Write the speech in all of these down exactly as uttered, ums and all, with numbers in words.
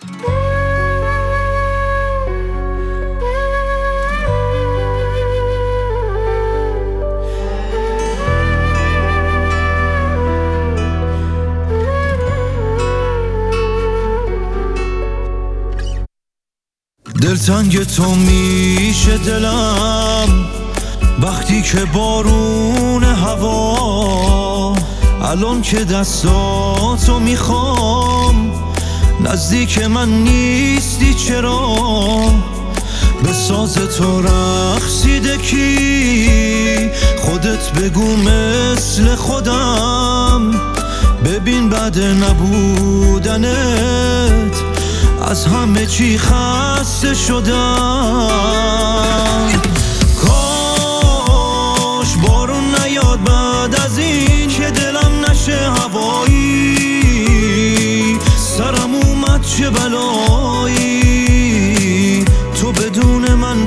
دلتنگ تو میشه دلم وقتی که بارون هوا، الان که دستاتو میخوام نزدیک من نیستی چرا؟ به ساز تو رقصیده کی؟ خودت بگو مثل خودم، ببین بعد نبودنت از همه چی خسته شدم. کاش بارون نیاد بعد از این که دلم نشه هوایی، سرم اومد چه بلایی، تو بدون من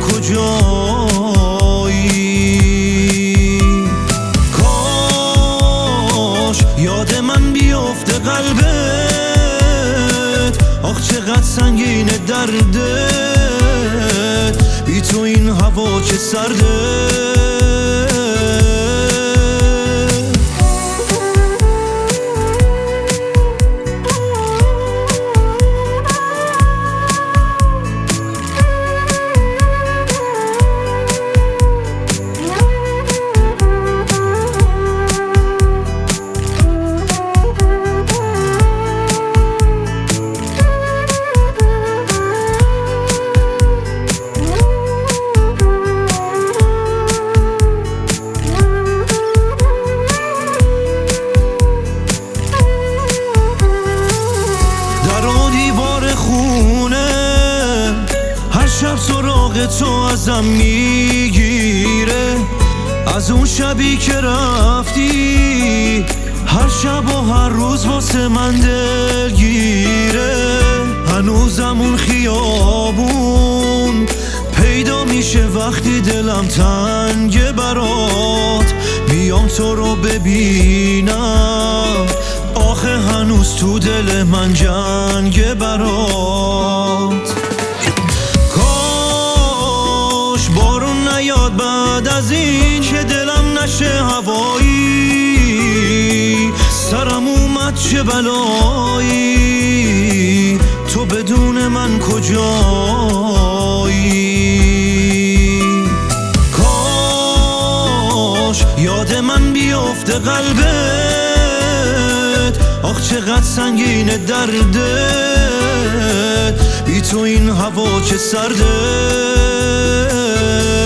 کجایی؟ کاش یاد من بیفته قلبت، آخ چقدر سنگین دردت، بی تو این هوا چه سرده. شب سراغ تو ازم میگیره، از اون شبی که رفتی هر شب و هر روز واسه من دلگیره. هنوزم اون خیابون پیدا میشه وقتی دلم تنگه برات، بیام تو رو ببینم آخه هنوز تو دل من جنگه برات. بارون نیاد بعد از این که دلم نشه هوایی، سرم اومد چه بلایی، تو بدون من کجایی؟ کاش یاد من بیفته قلبت، آخ چقدر سنگین دردت، بی تو این هوا چه سرده.